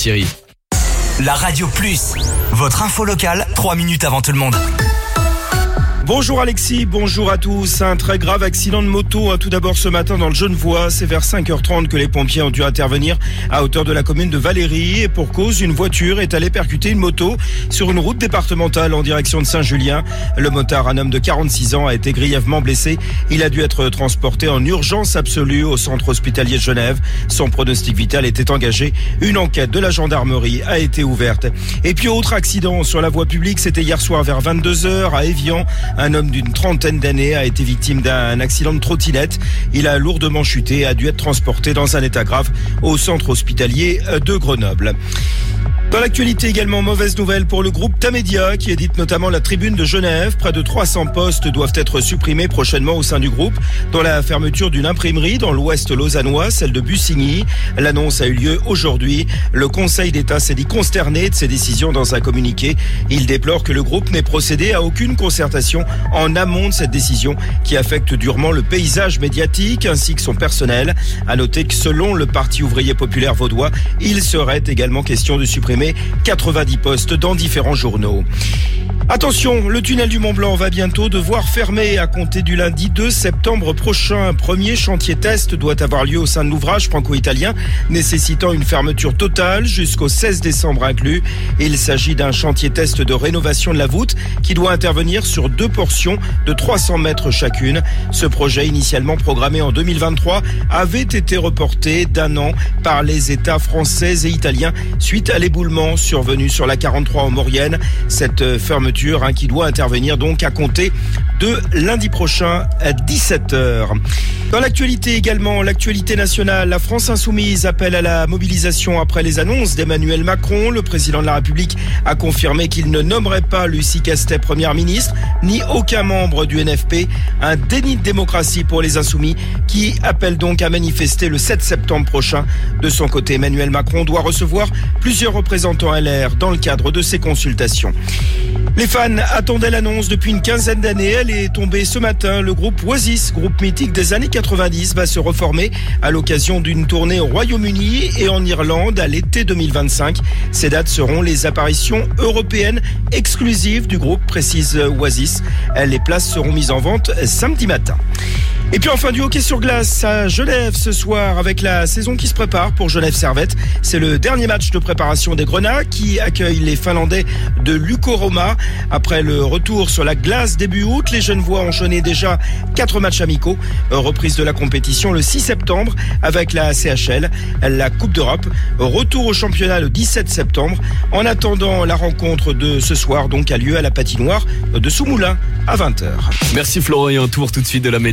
Thierry. La Radio Plus, votre info locale, 3 minutes avant tout le monde. Bonjour Alexis, bonjour à tous. Un très grave accident de moto, tout d'abord ce matin dans le Genevois. C'est vers 5h30 que les pompiers ont dû intervenir à hauteur de la commune de Valéry. Et pour cause, une voiture est allée percuter une moto sur une route départementale en direction de Saint-Julien. Le motard, un homme de 46 ans, a été grièvement blessé. Il a dû être transporté en urgence absolue au centre hospitalier de Genève. Son pronostic vital était engagé. Une enquête de la gendarmerie a été ouverte. Et puis autre accident sur la voie publique, c'était hier soir vers 22h à Évian. Un homme d'une trentaine d'années a été victime d'un accident de trottinette. Il a lourdement chuté et a dû être transporté dans un état grave au centre hospitalier de Grenoble. Dans l'actualité également, mauvaise nouvelle pour le groupe Tamedia qui édite notamment la Tribune de Genève. Près de 300 postes doivent être supprimés prochainement au sein du groupe, dont la fermeture d'une imprimerie dans l'ouest lausannois, celle de Bussigny. L'annonce a eu lieu aujourd'hui. Le Conseil d'État s'est dit consterné de ces décisions dans un communiqué. Il déplore que le groupe n'ait procédé à aucune concertation en amont de cette décision qui affecte durement le paysage médiatique ainsi que son personnel. À noter que selon le Parti ouvrier populaire vaudois, il serait également question de supprimer 90 postes dans différents journaux. Attention, le tunnel du Mont-Blanc va bientôt devoir fermer à compter du lundi 2 septembre prochain. Un premier chantier test doit avoir lieu au sein de l'ouvrage franco-italien, nécessitant une fermeture totale jusqu'au 16 décembre inclus. Il s'agit d'un chantier test de rénovation de la voûte qui doit intervenir sur 2 portions de 300 mètres chacune. Ce projet, initialement programmé en 2023, avait été reporté d'1 an par les États français et italiens suite à l'éboulement survenu sur la 43 en Maurienne. Cette fermeture qui doit intervenir donc à compter de lundi prochain à 17h. Dans l'actualité également, l'actualité nationale, la France insoumise appelle à la mobilisation après les annonces d'Emmanuel Macron. Le président de la République a confirmé qu'il ne nommerait pas Lucie Castet première ministre, ni aucun membre du NFP. Un déni de démocratie pour les insoumis qui appellent donc à manifester le 7 septembre prochain. De son côté, Emmanuel Macron doit recevoir plusieurs représentants LR dans le cadre de ces consultations. Les fans attendaient l'annonce depuis une quinzaine d'années. Elle est tombée ce matin. Le groupe Oasis, groupe mythique des années 90, va se reformer à l'occasion d'une tournée au Royaume-Uni et en Irlande à l'été 2025. Ces dates seront les apparitions européennes exclusives du groupe, précise Oasis. Les places seront mises en vente samedi matin. Et puis enfin du hockey sur glace à Genève ce soir avec la saison qui se prépare pour Genève Servette. C'est le dernier match de préparation des Grenats qui accueillent les Finlandais de Lukko-Roma. Après le retour sur la glace début août, les Genevois ont enchaîné déjà 4 matchs amicaux. Reprise de la compétition le 6 septembre avec la CHL, la Coupe d'Europe. Retour au championnat le 17 septembre. En attendant, la rencontre de ce soir donc a lieu à la patinoire de Soumoulin à 20h. Merci Florian, tour tout de suite de la